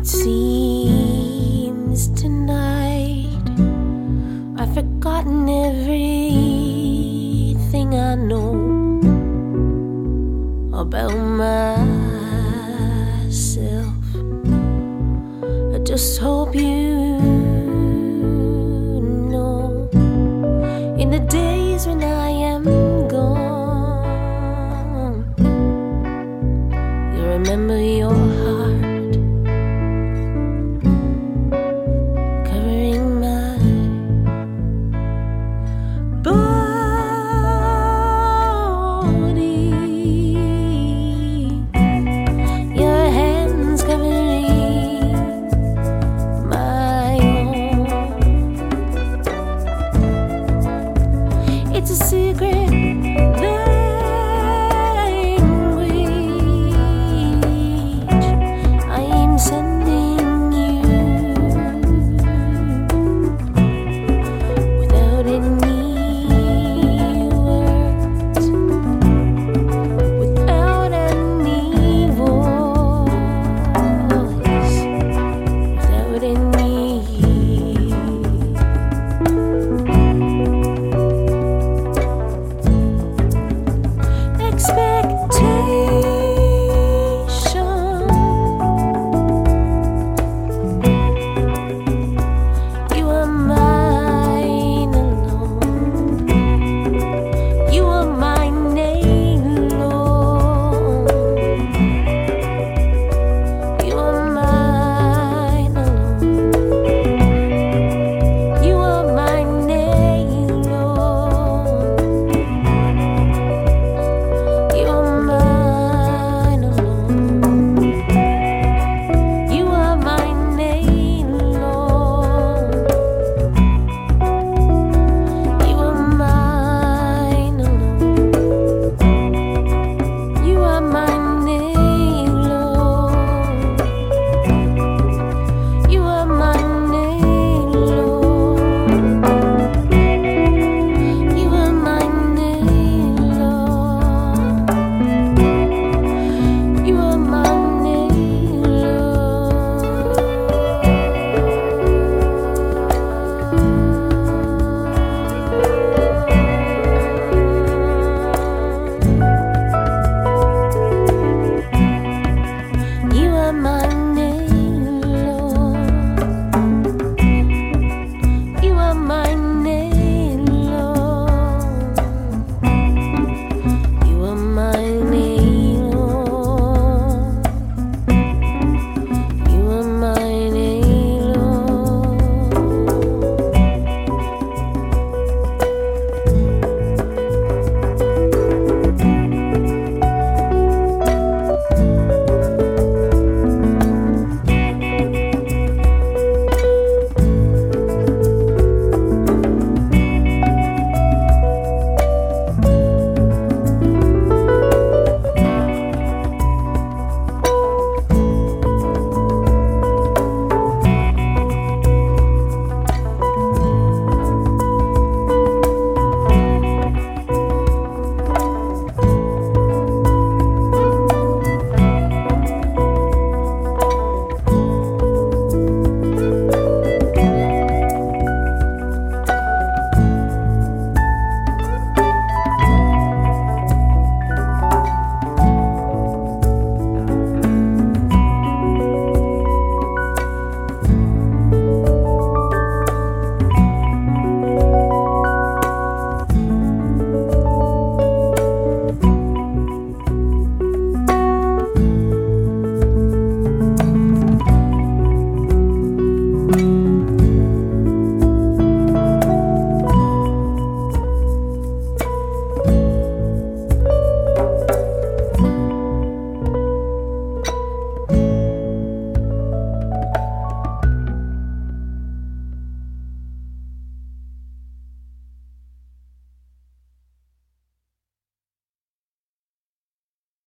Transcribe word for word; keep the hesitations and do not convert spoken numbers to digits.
It seems tonight I've forgotten everything I know about myself. I just hope you know, in the days when I am gone, you remember your heart covering my body, your hands covering my own. It's a secret language I am sending you without any words, without any voice, without any expectation. You are mine alone. You are mine alone. You are mine alone. You are mine alone. You are mine alone. You are mine alone. You are mine alone. You are mine alone. You are mine alone. You are mine alone. You are mine alone. You are mine.